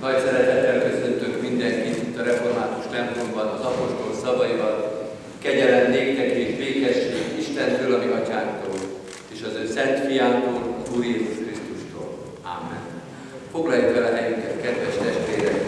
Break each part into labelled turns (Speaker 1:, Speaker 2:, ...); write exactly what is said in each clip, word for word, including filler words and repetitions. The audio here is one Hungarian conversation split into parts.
Speaker 1: Nagy szeretettel köszöntök mindenkit itt a református templomban az apostol szavaival. Kegyelem néktek és békesség Istentől, a mi atyánktól, és az ő szent fiától, az Úr Jézus Krisztustól. Ámen. Foglaljuk vele helyünket, kedves testvérek!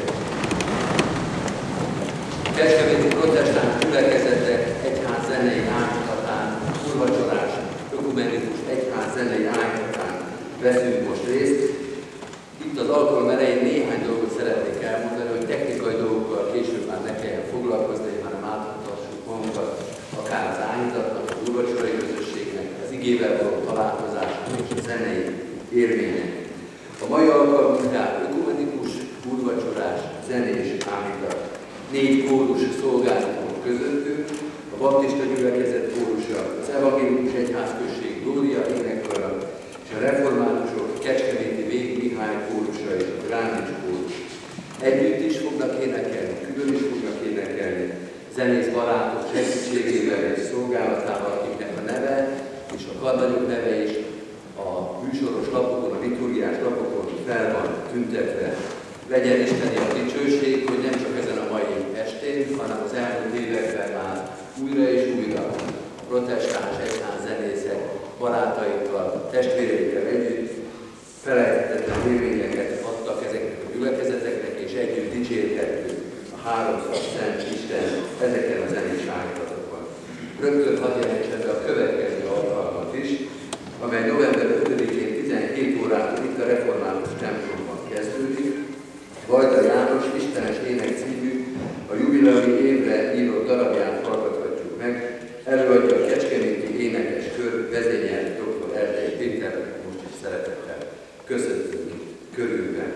Speaker 1: Kecskeméti protestáns gyülekezetek egyház zenei áldozatán, úrvacsorás, ökumenikus egyház zenei áldozatán veszünk most részt. Itt az alkalom elején néhány dolgot szeretnék elmondani, hogy technikai dolgokkal később már ne kelljen foglalkozni, hanem átadhassuk magunkat akár az áldozatnak, az úrvacsorai közösségnek, az igével való találkozásnak és a zenei élménynek. A mai alkalom tehát ökumenikus, úrvacsorás, zenés áldozat. Négy kórus szolgálatunk közöttünk, a baptista gyülekezet kórusa, az evangélikus egyházközség Glória énekkara, és a reformátusok Kecskeméti Vég Mihály kórusa és a Grándics kórus. Együtt is fognak énekelni, külön is fognak énekelni, zenész barátok segítségével és szolgálatával, akiknek a neve és a karnagyok neve is a műsoros lapokon, a liturgiás lapokon fel van tüntetve. Legyen Isteni a dicsőség, hogy nem csak ezen a mai estén, hanem az elmúlt években már újra és újra a protestáns egyház zenészek barátaikkal, testvéreikkel együtt felejthetetlen élményeket adtak ezeknek a gyülekezeteknek, és együtt dicsérhettük a háromszor szent Isten ezeken a zenés áldozatokon. Rögtön hadd jelentsem be a következő alkalmat is, amely november ötödikén tizenkét órától itt a református templomban kezdődik. Vajda János Istenes ének című, a jubileumi évre írott darabját hallgathatjuk meg. Előadja a Kecskeméti énekeskör vezényelt doktor Erdei Péter, most is szeretettel köszöntünk körülben.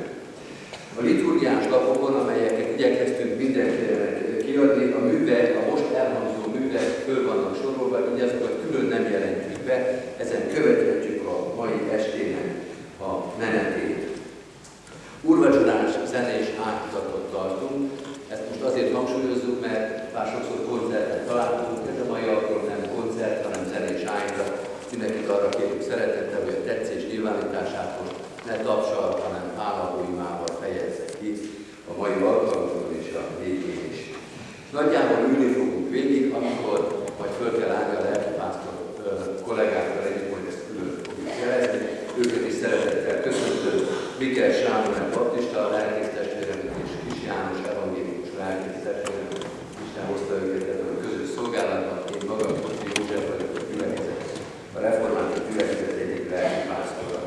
Speaker 1: A liturgiás lapokon, amelyeket igyekeztünk mindenkinek kiadni, a művek, a most elhangzó művek föl vannak sorolva, így azokat külön nem jelentjük be, ezen követhetjük a mai estének a menetét. Úrvacsorás zenés áldozatot tartunk. Ezt most azért hangsúlyozzuk, mert már sokszor koncerten találkozunk, ez a mai alkalom nem koncert, hanem zenés áldozat. Mindenkit arra kérjük szeretettel, hogy a tetszés nyilvánítását most ne tapsal, hanem hálaimával fejezze ki a mai alkalomon és a végén is. Nagyjából ülni fogunk végig, amikor majd föl kell állni a lelkipásztor kollégákkal együtt, hogy ezt külön fogjuk jelezni. Őket is szeretettel köszöntöm. Mikkel Sámuel baptista, a lelkész testvéremet és Kis János evangélikus lelkész testvéremet. Isten hozta őket ebben a közös szolgálatban. Én magam Kocsi József vagyok a gyülekezet, a református gyülekezet egyik lelkipásztora.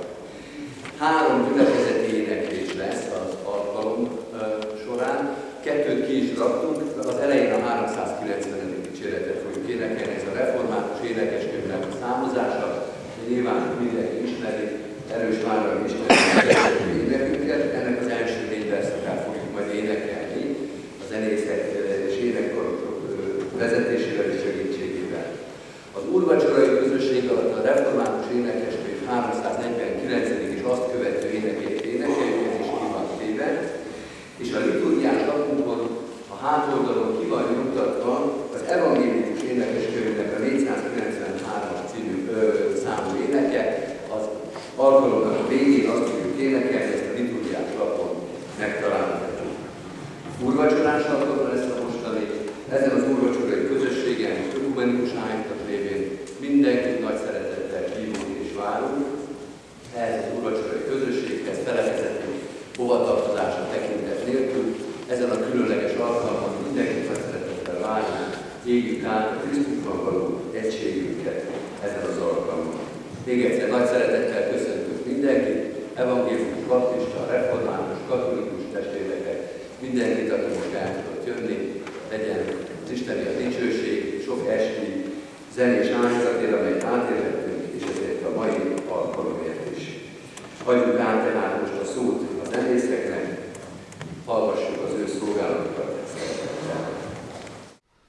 Speaker 1: Három gyülekezeti éneklés lesz az alkalom uh, során. Kettőt ki is raktunk, az elején a háromszázkilencvenedik dicséretet fogjuk énekelni, ez a református énekeskönyvnek a számozása, de nyilván mindenki ismeri, erős vállal Isten énekünket, ennek az első négy verszakát fogjuk majd énekelni a zenészek és énekkarok vezetésével és segítségével. Az úrvacsorai közösség alatt a református énekeskönyv háromszáznegyvenkilencedik és azt követő énekét énekeljük, ez is ki van téve, és a liturgiás lapunkon a hátoldalon ki van nyugtatva az evangélikus énekeskönyvnek a négyszázkilencvenhármas című ö, számú éneke. Az alkalomnak a végén azt fogjuk énekelni, ezt a liturgiás lapon megtalálhatjuk. Úrvacsorás alkalommal lesz a mostani, ezen az úrvacsorai közösségen, ökumenikus áldozat révén mindenkit nagy szeretettel hívunk és várunk. Ehhez az úrvacsorai közösséghez felekezetünk hovatartozása tekintet nélkül. Ezen a különleges alkalommal mindenkit nagy szeretettel várunk, éljük át a Krisztusban való egységünket ezen az alkalommal. Még egyszer nagy szeretettel köszöntünk mindenkit, evangélikus, baptista, református, katolikus testvéreket, mindenkit, aki most el tudott jönni, legyen az Isteni a dicsőség, sok esti zenés áldozatért, amelyet átélhettünk, és ezért a mai alkalomért is. Hagyjuk át tehát most a szót a zenészeknek, hallgassuk